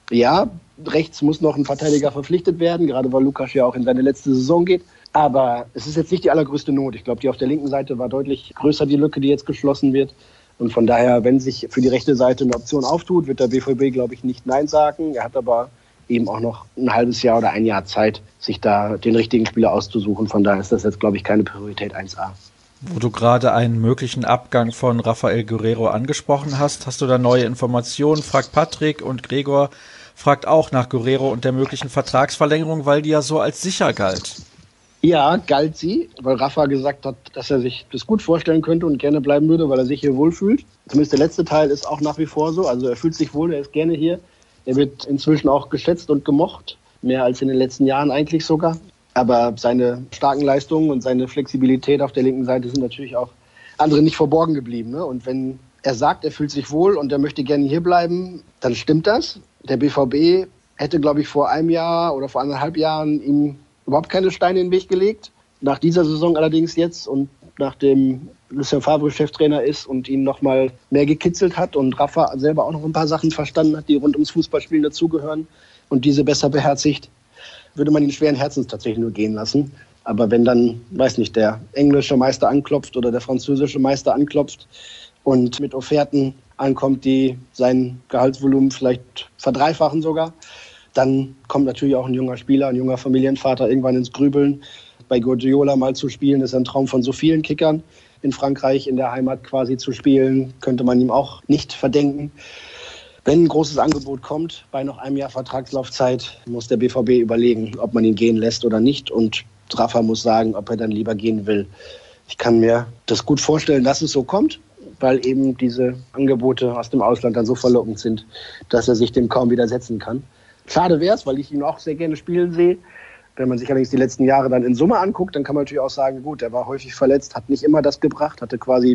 Ja, rechts muss noch ein Verteidiger verpflichtet werden, gerade weil Lukas ja auch in seine letzte Saison geht. Aber es ist jetzt nicht die allergrößte Not. Ich glaube, die auf der linken Seite war deutlich größer, die Lücke, die jetzt geschlossen wird. Und von daher, wenn sich für die rechte Seite eine Option auftut, wird der BVB, glaube ich, nicht Nein sagen. Er hat aber eben auch noch ein halbes Jahr oder ein Jahr Zeit, sich da den richtigen Spieler auszusuchen. Von daher ist das jetzt, glaube ich, keine Priorität 1A. Wo du gerade einen möglichen Abgang von Rafael Guerreiro angesprochen hast, hast du da neue Informationen? Fragt Patrick, und Gregor fragt auch nach Guerreiro und der möglichen Vertragsverlängerung, weil die ja so als sicher galt. Ja, galt sie, weil Rafa gesagt hat, dass er sich das gut vorstellen könnte und gerne bleiben würde, weil er sich hier wohlfühlt. Zumindest der letzte Teil ist auch nach wie vor so. Also er fühlt sich wohl, er ist gerne hier. Er wird inzwischen auch geschätzt und gemocht, mehr als in den letzten Jahren eigentlich sogar. Aber seine starken Leistungen und seine Flexibilität auf der linken Seite sind natürlich auch anderen nicht verborgen geblieben. Ne? Und wenn er sagt, er fühlt sich wohl und er möchte gerne hier bleiben, dann stimmt das. Der BVB hätte, glaube ich, vor einem Jahr oder vor 1,5 Jahren ihm überhaupt keine Steine in den Weg gelegt. Nach dieser Saison allerdings jetzt und nachdem Lucien Favre Cheftrainer ist und ihn noch mal mehr gekitzelt hat und Rafa selber auch noch ein paar Sachen verstanden hat, die rund ums Fußballspielen dazugehören und diese besser beherzigt, würde man ihn schweren Herzens tatsächlich nur gehen lassen. Aber wenn dann, weiß nicht, der englische Meister anklopft oder der französische Meister anklopft und mit Offerten ankommt, die sein Gehaltsvolumen vielleicht verdreifachen sogar, dann kommt natürlich auch ein junger Spieler, ein junger Familienvater irgendwann ins Grübeln. Bei Guardiola mal zu spielen, ist ein Traum von so vielen Kickern. In Frankreich, in der Heimat quasi zu spielen, könnte man ihm auch nicht verdenken. Wenn ein großes Angebot kommt, bei noch einem Jahr Vertragslaufzeit, muss der BVB überlegen, ob man ihn gehen lässt oder nicht. Und Rafa muss sagen, ob er dann lieber gehen will. Ich kann mir das gut vorstellen, dass es so kommt, weil eben diese Angebote aus dem Ausland dann so verlockend sind, dass er sich dem kaum widersetzen kann. Schade wäre es, weil ich ihn auch sehr gerne spielen sehe. Wenn man sich allerdings die letzten Jahre dann in Summe anguckt, dann kann man natürlich auch sagen, gut, er war häufig verletzt, hat nicht immer das gebracht, hatte quasi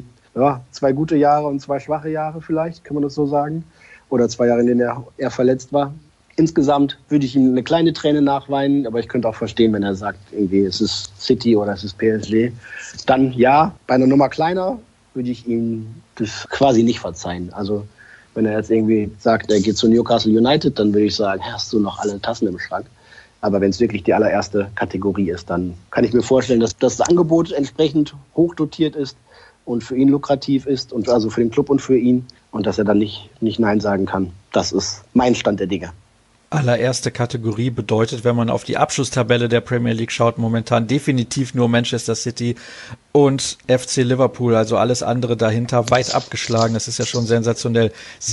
2 gute Jahre und 2 schwache Jahre vielleicht, kann man das so sagen. Oder 2 Jahre, in denen er verletzt war. Insgesamt würde ich ihm eine kleine Träne nachweinen, aber ich könnte auch verstehen, wenn er sagt, irgendwie es ist City oder es ist PSG. Dann ja, bei einer Nummer kleiner würde ich ihm das quasi nicht verzeihen. Also wenn er jetzt irgendwie sagt, er geht zu Newcastle United, dann würde ich sagen, hast du noch alle Tassen im Schrank. Aber wenn es wirklich die allererste Kategorie ist, dann kann ich mir vorstellen, dass das Angebot entsprechend hoch dotiert ist und für ihn lukrativ ist, und also für den Club und für ihn, und dass er dann nicht Nein sagen kann. Das ist mein Stand der Dinge. Allererste Kategorie bedeutet, wenn man auf die Abschlusstabelle der Premier League schaut, momentan definitiv nur Manchester City und FC Liverpool, also alles andere dahinter weit abgeschlagen. Das ist ja schon sensationell.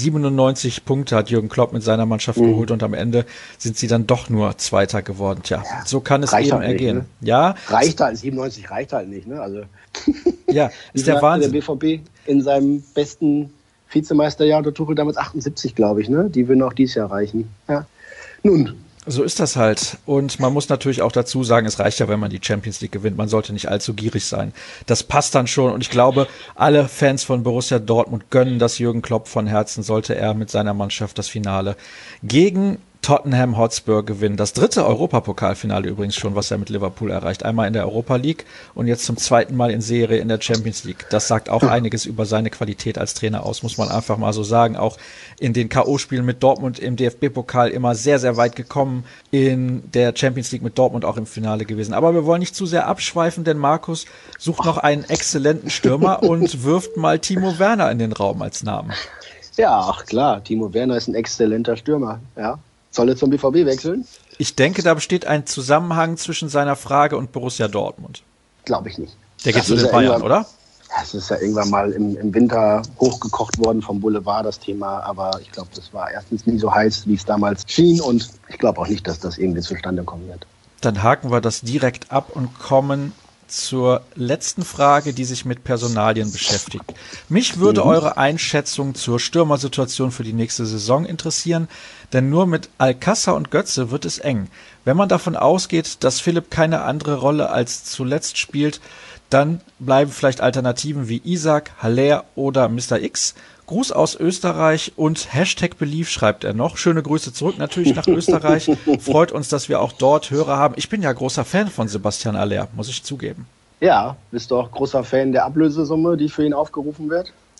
97 Punkte hat Jürgen Klopp mit seiner Mannschaft geholt und am Ende sind sie dann doch nur Zweiter geworden. Tja, so kann es eben halt ergehen. Nicht, ne? Ja. Reicht halt, 97 reicht halt nicht, ne? Also ja, ist der Wahnsinn. Der BVB in seinem besten Vizemeisterjahr, der Tuchel damals 78, glaube ich, ne? Die würden auch dieses Jahr reichen. Ja. Nun. So ist das halt. Und man muss natürlich auch dazu sagen, es reicht ja, wenn man die Champions League gewinnt. Man sollte nicht allzu gierig sein. Das passt dann schon. Und ich glaube, alle Fans von Borussia Dortmund gönnen das Jürgen Klopp von Herzen, sollte er mit seiner Mannschaft das Finale gegen Tottenham Hotspur gewinnen. Das 3. Europapokalfinale übrigens schon, was er mit Liverpool erreicht. Einmal in der Europa League und jetzt zum 2. Mal in Serie in der Champions League. Das sagt auch einiges über seine Qualität als Trainer aus, muss man einfach mal so sagen. Auch in den K.O.-Spielen mit Dortmund im DFB-Pokal immer sehr, sehr weit gekommen. In der Champions League mit Dortmund auch im Finale gewesen. Aber wir wollen nicht zu sehr abschweifen, denn Markus sucht noch einen exzellenten Stürmer und wirft mal Timo Werner in den Raum als Namen. Ja, ach klar, Timo Werner ist ein exzellenter Stürmer, ja. Soll er zum BVB wechseln? Ich denke, da besteht ein Zusammenhang zwischen seiner Frage und Borussia Dortmund. Glaube ich nicht. Der geht zu den Bayern, oder? Es ist ja irgendwann mal im Winter hochgekocht worden vom Boulevard, das Thema. Aber ich glaube, das war erstens nie so heiß, wie es damals schien. Und ich glaube auch nicht, dass das irgendwie zustande kommen wird. Dann haken wir das direkt ab und kommen zur letzten Frage, die sich mit Personalien beschäftigt. Mich würde eure Einschätzung zur Stürmersituation für die nächste Saison interessieren, denn nur mit Alcázar und Götze wird es eng. Wenn man davon ausgeht, dass Philipp keine andere Rolle als zuletzt spielt, dann bleiben vielleicht Alternativen wie Isak, Haller oder Mr. X. Gruß aus Österreich und #Belief schreibt er noch. Schöne Grüße zurück natürlich nach Österreich. Freut uns, dass wir auch dort Hörer haben. Ich bin ja großer Fan von Sebastian Haller, muss ich zugeben. Ja, bist du auch großer Fan der Ablösesumme, die für ihn aufgerufen wird?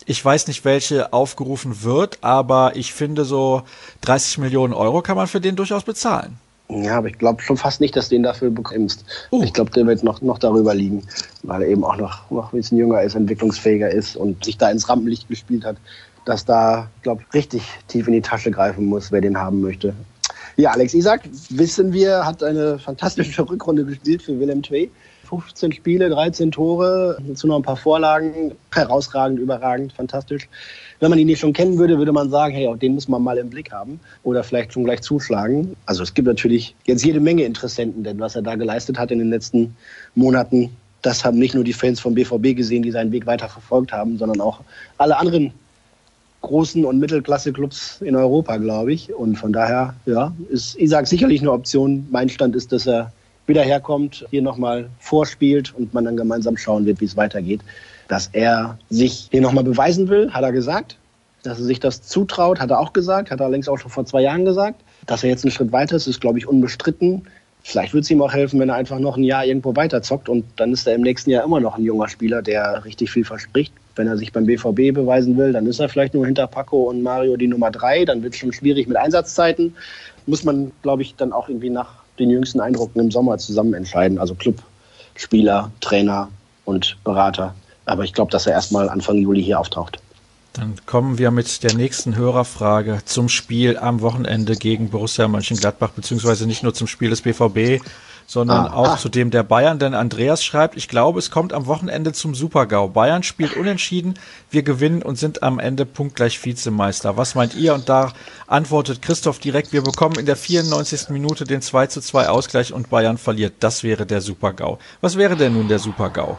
Ich weiß nicht, welche aufgerufen wird, aber ich finde, so 30 Millionen Euro kann man für den durchaus bezahlen. Ja, aber ich glaube schon fast nicht, dass du den dafür bekommst. Ich glaube, der wird noch darüber liegen, weil er eben auch noch ein bisschen jünger ist, entwicklungsfähiger ist und sich da ins Rampenlicht gespielt hat, dass da, glaube ich, richtig tief in die Tasche greifen muss, wer den haben möchte. Ja, Alex Isak, wissen wir, hat eine fantastische Rückrunde gespielt für Willem II. 15 Spiele, 13 Tore, dazu noch ein paar Vorlagen, herausragend, überragend, fantastisch. Wenn man ihn nicht schon kennen würde, würde man sagen, hey, auch den muss man mal im Blick haben oder vielleicht schon gleich zuschlagen. Also es gibt natürlich jetzt jede Menge Interessenten, denn was er da geleistet hat in den letzten Monaten, das haben nicht nur die Fans vom BVB gesehen, die seinen Weg weiter verfolgt haben, sondern auch alle anderen großen und Mittelklasse-Clubs in Europa, glaube ich. Und von daher, ja, ist Isak sicherlich eine Option. Mein Stand ist, dass er wieder herkommt, hier nochmal vorspielt und man dann gemeinsam schauen wird, wie es weitergeht. Dass er sich hier nochmal beweisen will, hat er gesagt. Dass er sich das zutraut, hat er auch gesagt. Hat er längst auch schon vor 2 Jahren gesagt. Dass er jetzt einen Schritt weiter ist glaube ich, unbestritten. Vielleicht wird es ihm auch helfen, wenn er einfach noch ein Jahr irgendwo weiterzockt. Und dann ist er im nächsten Jahr immer noch ein junger Spieler, der richtig viel verspricht. Wenn er sich beim BVB beweisen will, dann ist er vielleicht nur hinter Paco und Mario die Nummer 3. Dann wird es schon schwierig mit Einsatzzeiten. Muss man, glaube ich, dann auch irgendwie nach den jüngsten Eindrücken im Sommer zusammen entscheiden. Also Club, Spieler, Trainer und Berater. Aber ich glaube, dass er erstmal Anfang Juli hier auftaucht. Dann kommen wir mit der nächsten Hörerfrage zum Spiel am Wochenende gegen Borussia Mönchengladbach, beziehungsweise nicht nur zum Spiel des BVB, sondern auch zu dem der Bayern. Denn Andreas schreibt, ich glaube, es kommt am Wochenende zum Super-GAU. Bayern spielt unentschieden, wir gewinnen und sind am Ende punktgleich Vizemeister. Was meint ihr? Und da antwortet Christoph direkt, wir bekommen in der 94. Minute den 2:2 Ausgleich und Bayern verliert. Das wäre der Super-GAU. Was wäre denn nun der Super-GAU?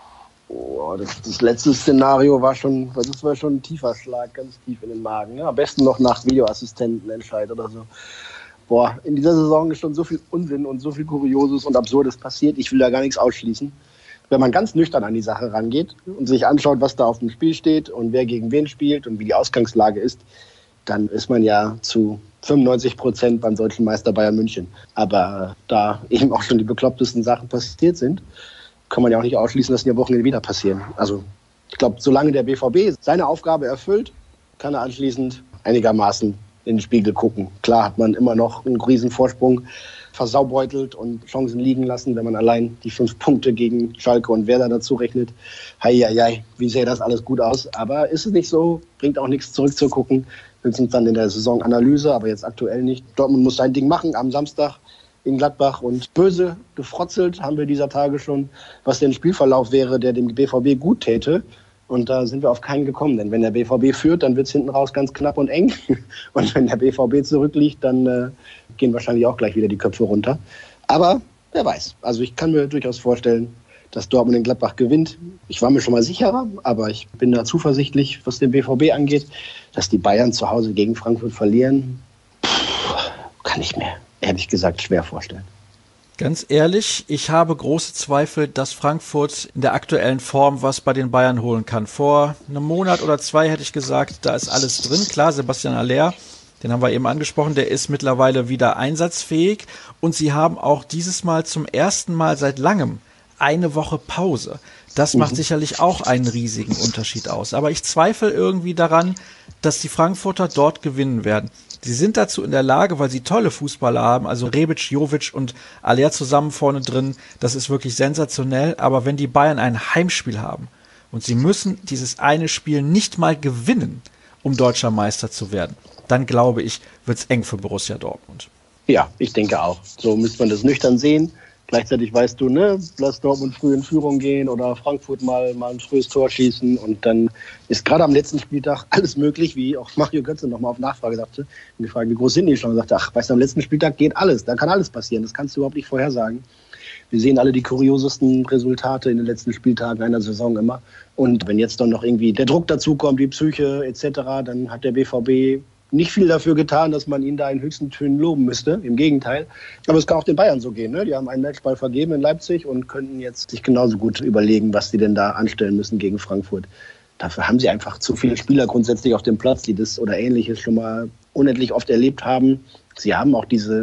Oh, das letzte Szenario war schon ein tiefer Schlag, ganz tief in den Magen. Ja, am besten noch nach Videoassistentenentscheid oder so. Boah, in dieser Saison ist schon so viel Unsinn und so viel Kurioses und Absurdes passiert. Ich will da gar nichts ausschließen. Wenn man ganz nüchtern an die Sache rangeht und sich anschaut, was da auf dem Spiel steht und wer gegen wen spielt und wie die Ausgangslage ist, dann ist man ja zu 95% beim deutschen Meister Bayern München. Aber da eben auch schon die beklopptesten Sachen passiert sind, kann man ja auch nicht ausschließen, dass die am Wochenende wieder passieren. Also ich glaube, solange der BVB seine Aufgabe erfüllt, kann er anschließend einigermaßen in den Spiegel gucken. Klar hat man immer noch einen riesen Vorsprung versaubeutelt und Chancen liegen lassen, wenn man allein die 5 Punkte gegen Schalke und Werder dazu rechnet. Heieiei, wie sähe das alles gut aus? Aber ist es nicht so, bringt auch nichts zurückzugucken. Höchstens dann in der Saisonanalyse, aber jetzt aktuell nicht. Dortmund muss sein Ding machen am Samstag in Gladbach und böse gefrotzelt haben wir dieser Tage schon, was denn ein Spielverlauf wäre, der dem BVB gut täte. Und da sind wir auf keinen gekommen. Denn wenn der BVB führt, dann wird es hinten raus ganz knapp und eng. Und wenn der BVB zurückliegt, dann gehen wahrscheinlich auch gleich wieder die Köpfe runter. Aber wer weiß. Also ich kann mir durchaus vorstellen, dass Dortmund in Gladbach gewinnt. Ich war mir schon mal sicherer, aber ich bin da zuversichtlich, was den BVB angeht. Dass die Bayern zu Hause gegen Frankfurt verlieren, kann ich mir ehrlich gesagt schwer vorstellen. Ganz ehrlich, ich habe große Zweifel, dass Frankfurt in der aktuellen Form was bei den Bayern holen kann. Vor einem Monat oder 2 hätte ich gesagt, da ist alles drin. Klar, Sebastian Haller, den haben wir eben angesprochen, der ist mittlerweile wieder einsatzfähig. Und sie haben auch dieses Mal zum ersten Mal seit langem eine Woche Pause. Das macht sicherlich auch einen riesigen Unterschied aus. Aber ich zweifle irgendwie daran, dass die Frankfurter dort gewinnen werden. Sie sind dazu in der Lage, weil sie tolle Fußballer haben, also Rebic, Jovic und Haller zusammen vorne drin, das ist wirklich sensationell. Aber wenn die Bayern ein Heimspiel haben und sie müssen dieses eine Spiel nicht mal gewinnen, um deutscher Meister zu werden, dann glaube ich, wird's eng für Borussia Dortmund. Ja, ich denke auch. So müsste man das nüchtern sehen. Gleichzeitig weißt du, lass Dortmund früh in Führung gehen oder Frankfurt mal ein frühes Tor schießen und dann ist gerade am letzten Spieltag alles möglich, wie auch Mario Götze nochmal auf Nachfrage sagte. Und gefragt, wie groß sind die schon? Und sagte, weißt du, am letzten Spieltag geht alles, da kann alles passieren, das kannst du überhaupt nicht vorhersagen. Wir sehen alle die kuriosesten Resultate in den letzten Spieltagen einer Saison immer. Und wenn jetzt dann noch irgendwie der Druck dazukommt, die Psyche etc., dann hat der BVB nicht viel dafür getan, dass man ihn da in höchsten Tönen loben müsste. Im Gegenteil. Aber es kann auch den Bayern so gehen. Die haben einen Matchball vergeben in Leipzig und könnten jetzt sich genauso gut überlegen, was sie denn da anstellen müssen gegen Frankfurt. Dafür haben sie einfach zu viele Spieler grundsätzlich auf dem Platz, die das oder Ähnliches schon mal unendlich oft erlebt haben. Sie haben auch diese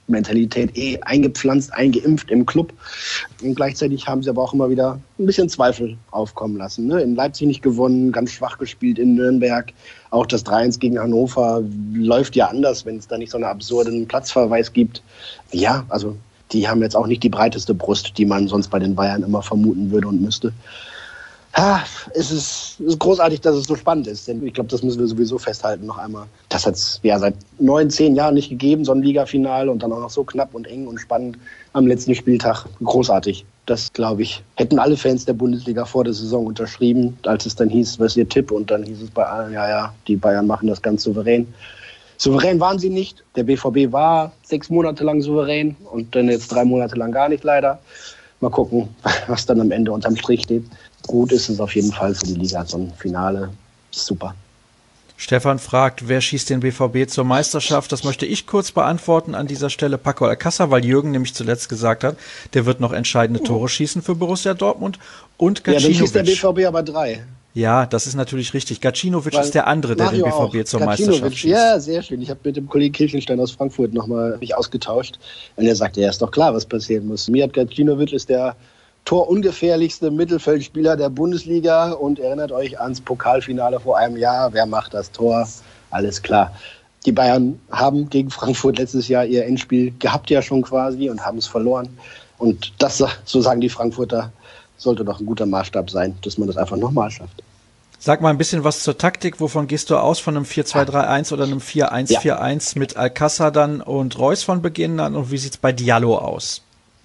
Mentalität eingepflanzt, eingeimpft im Club. Und gleichzeitig haben sie aber auch immer wieder ein bisschen Zweifel aufkommen lassen. Ne? In Leipzig nicht gewonnen, ganz schwach gespielt in Nürnberg. Auch das 3-1 gegen Hannover läuft ja anders, wenn es da nicht so einen absurden Platzverweis gibt. Ja, also die haben jetzt auch nicht die breiteste Brust, die man sonst bei den Bayern immer vermuten würde und müsste. Es ist großartig, dass es so spannend ist. Denn ich glaube, das müssen wir sowieso festhalten noch einmal. Das hat es ja seit 9, 10 Jahren nicht gegeben, so ein Ligafinale und dann auch noch so knapp und eng und spannend am letzten Spieltag. Großartig. Das, glaube ich, hätten alle Fans der Bundesliga vor der Saison unterschrieben, als es dann hieß, was ist Ihr Tipp? Und dann hieß es bei allen, ja, die Bayern machen das ganz souverän. Souverän waren sie nicht. Der BVB war 6 Monate lang souverän und dann jetzt 3 Monate lang gar nicht leider. Mal gucken, was dann am Ende unterm Strich steht. Gut ist es auf jeden Fall für die Liga, so ein Finale. Super. Stefan fragt, wer schießt den BVB zur Meisterschaft? Das möchte ich kurz beantworten an dieser Stelle. Paco Alcázar, weil Jürgen nämlich zuletzt gesagt hat, der wird noch entscheidende Tore schießen für Borussia Dortmund. Und Gacinovic. Ja, dann schießt der BVB aber 3. Ja, das ist natürlich richtig. Gacinovic ist der andere, der Mario den BVB auch. zur Gacinovic, Meisterschaft schießt. Ja, sehr schön. Ich habe mit dem Kollegen Kirchenstein aus Frankfurt nochmal mich ausgetauscht. Und er sagte, ja, ist doch klar, was passieren muss. Mijat Gacinovic ist der torungefährlichste Mittelfeldspieler der Bundesliga und erinnert euch ans Pokalfinale vor einem Jahr. Wer macht das Tor? Alles klar. Die Bayern haben gegen Frankfurt letztes Jahr ihr Endspiel gehabt ja schon quasi und haben es verloren. Und das, so sagen die Frankfurter, sollte doch ein guter Maßstab sein, dass man das einfach nochmal schafft. Sag mal ein bisschen was zur Taktik. Wovon gehst du aus? Von einem 4-2-3-1 oder einem 4-1-4-1 mit Alcázar dann und Reus von Beginn an? Und wie sieht's bei Diallo aus?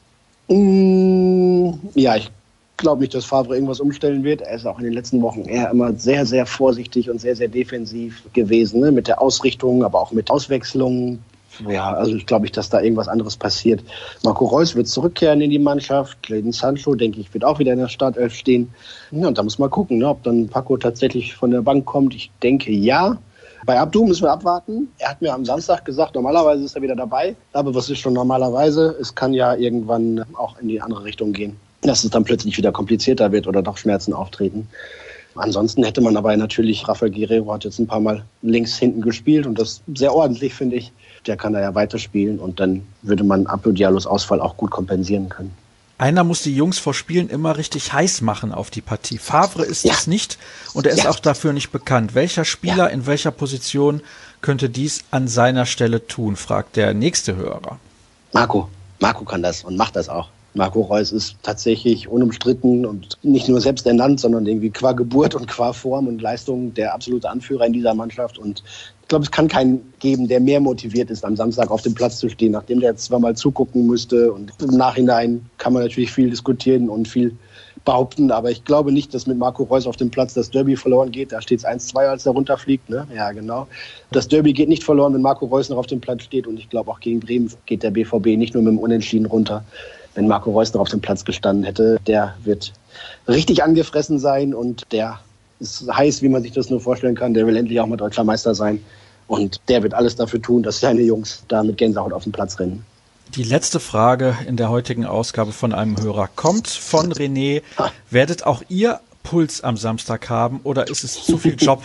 Ja, ich glaube nicht, dass Favre irgendwas umstellen wird. Er ist auch in den letzten Wochen eher immer sehr, sehr vorsichtig und sehr, sehr defensiv gewesen, ne? Mit der Ausrichtung, aber auch mit Auswechslungen. Ja, also ich glaube nicht, dass da irgendwas anderes passiert. Marco Reus wird zurückkehren in die Mannschaft. Jadon Sancho, denke ich, wird auch wieder in der Startelf stehen. Ja, und da muss man gucken, ne, ob dann Paco tatsächlich von der Bank kommt. Ich denke, ja. Bei Abdu müssen wir abwarten. Er hat mir am Samstag gesagt, normalerweise ist er wieder dabei. Aber was ist schon normalerweise? Es kann ja irgendwann auch in die andere Richtung gehen. Dass es dann plötzlich wieder komplizierter wird oder doch Schmerzen auftreten. Ansonsten hätte man aber natürlich, Rafael Guerreiro hat jetzt ein paar Mal links hinten gespielt und das sehr ordentlich, finde ich. Der kann da ja weiterspielen und dann würde man Abdou Diallos Ausfall auch gut kompensieren können. Einer muss die Jungs vor Spielen immer richtig heiß machen auf die Partie. Favre ist es nicht und er ist auch dafür nicht bekannt. Welcher Spieler in welcher Position könnte dies an seiner Stelle tun, fragt der nächste Hörer. Marco kann das und macht das auch. Marco Reus ist tatsächlich unumstritten und nicht nur selbst ernannt, sondern irgendwie qua Geburt und qua Form und Leistung der absolute Anführer in dieser Mannschaft. Und ich glaube, es kann keinen geben, der mehr motiviert ist, am Samstag auf dem Platz zu stehen, nachdem der zweimal zugucken musste. Und im Nachhinein kann man natürlich viel diskutieren und viel behaupten, aber ich glaube nicht, dass mit Marco Reus auf dem Platz das Derby verloren geht. Da steht es 1-2, als er runterfliegt. Ne? Ja, genau. Das Derby geht nicht verloren, wenn Marco Reus noch auf dem Platz steht. Und ich glaube, auch gegen Bremen geht der BVB nicht nur mit dem Unentschieden runter. Wenn Marco Reus noch auf dem Platz gestanden hätte, der wird richtig angefressen sein und der ist heiß, wie man sich das nur vorstellen kann. Der will endlich auch mal Deutscher Meister sein und der wird alles dafür tun, dass seine Jungs da mit Gänsehaut auf den Platz rennen. Die letzte Frage in der heutigen Ausgabe von einem Hörer kommt von René. Werdet auch ihr Puls am Samstag haben oder ist es zu viel Job?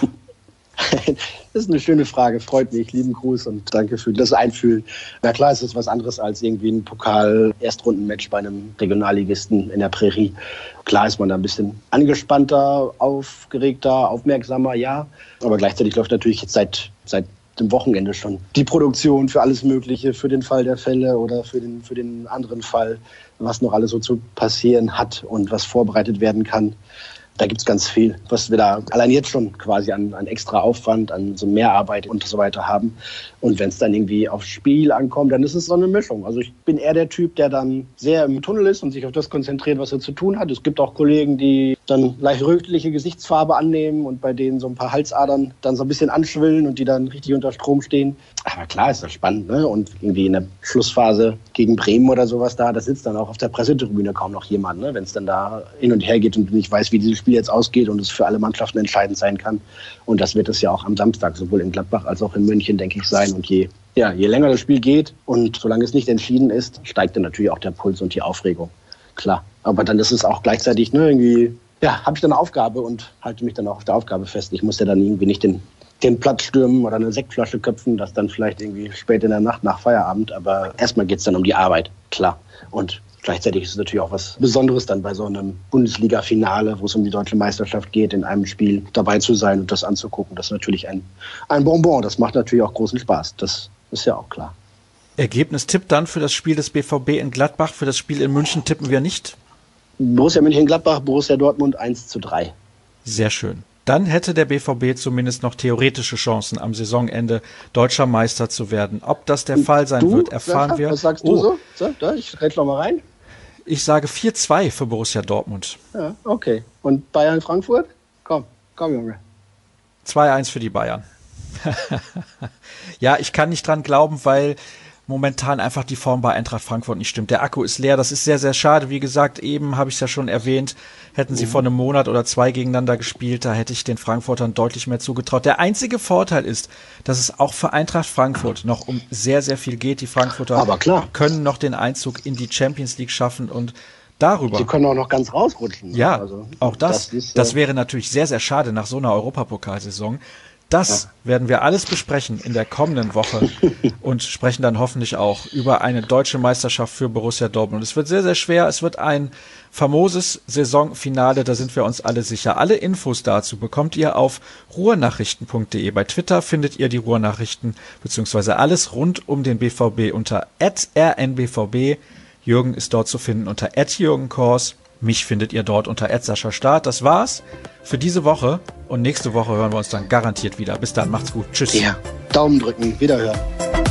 Das ist eine schöne Frage, freut mich. Lieben Gruß und danke für das Einfühlen. Na klar, es ist was anderes als irgendwie ein Pokal-Erstrundenmatch bei einem Regionalligisten in der Prärie. Klar ist man da ein bisschen angespannter, aufgeregter, aufmerksamer, ja. Aber gleichzeitig läuft natürlich jetzt seit dem Wochenende schon die Produktion für alles Mögliche, für den Fall der Fälle oder für den anderen Fall, was noch alles so zu passieren hat und was vorbereitet werden kann. Da gibt's ganz viel, was wir da allein jetzt schon quasi an extra Aufwand, an so Mehrarbeit und so weiter haben. Und wenn es dann irgendwie aufs Spiel ankommt, dann ist es so eine Mischung. Also ich bin eher der Typ, der dann sehr im Tunnel ist und sich auf das konzentriert, was er zu tun hat. Es gibt auch Kollegen, die dann leicht rötliche Gesichtsfarbe annehmen und bei denen so ein paar Halsadern dann so ein bisschen anschwillen und die dann richtig unter Strom stehen. Aber klar ist das spannend, ne? Und irgendwie in der Schlussphase gegen Bremen oder sowas da sitzt dann auch auf der Pressetribüne kaum noch jemand, ne? Wenn es dann da hin und her geht und du nicht weißt, wie dieses Spiel jetzt ausgeht und es für alle Mannschaften entscheidend sein kann. Und das wird es ja auch am Samstag, sowohl in Gladbach als auch in München, denke ich, sein. Und je länger das Spiel geht und solange es nicht entschieden ist, steigt dann natürlich auch der Puls und die Aufregung. Klar. Aber dann ist es auch gleichzeitig, ne, irgendwie, habe ich dann eine Aufgabe und halte mich dann auch auf der Aufgabe fest. Ich muss ja dann irgendwie nicht den den Platz stürmen oder eine Sektflasche köpfen, das dann vielleicht irgendwie spät in der Nacht nach Feierabend. Aber erstmal geht es dann um die Arbeit, klar. Und gleichzeitig ist es natürlich auch was Besonderes dann bei so einem Bundesliga-Finale, wo es um die deutsche Meisterschaft geht, in einem Spiel dabei zu sein und das anzugucken. Das ist natürlich ein Bonbon. Das macht natürlich auch großen Spaß. Das ist ja auch klar. Ergebnistipp dann für das Spiel des BVB in Gladbach. Für das Spiel in München tippen wir nicht. Borussia Mönchengladbach, Borussia Dortmund 1:3. Sehr schön. Dann hätte der BVB zumindest noch theoretische Chancen, am Saisonende deutscher Meister zu werden. Ob das der Fall sein wird, erfahren wir. Was sagst du so? Ich rede noch mal rein. Ich sage 4:2 für Borussia Dortmund. Ja, okay. Und Bayern-Frankfurt? Komm, Junge. 2:1 für die Bayern. Ja, ich kann nicht dran glauben, weil momentan einfach die Form bei Eintracht Frankfurt nicht stimmt. Der Akku ist leer, das ist sehr, sehr schade. Wie gesagt, eben habe ich es ja schon erwähnt, hätten sie vor einem Monat oder 2 gegeneinander gespielt, da hätte ich den Frankfurtern deutlich mehr zugetraut. Der einzige Vorteil ist, dass es auch für Eintracht Frankfurt noch um sehr, sehr viel geht. Die Frankfurter können noch den Einzug in die Champions League schaffen und darüber. Sie können auch noch ganz rausrutschen. Ja, also, auch das wäre natürlich sehr, sehr schade nach so einer Europapokalsaison. Das werden wir alles besprechen in der kommenden Woche und sprechen dann hoffentlich auch über eine deutsche Meisterschaft für Borussia Dortmund. Es wird sehr, sehr schwer. Es wird ein famoses Saisonfinale, da sind wir uns alle sicher. Alle Infos dazu bekommt ihr auf ruhrnachrichten.de. Bei Twitter findet ihr die Ruhrnachrichten beziehungsweise alles rund um den BVB unter @rnbvb. Jürgen ist dort zu finden unter @jürgenkors. Mich findet ihr dort unter @SaschaStart. Das war's für diese Woche und nächste Woche hören wir uns dann garantiert wieder. Bis dann, macht's gut. Tschüss. Ja, Daumen drücken, wiederhören.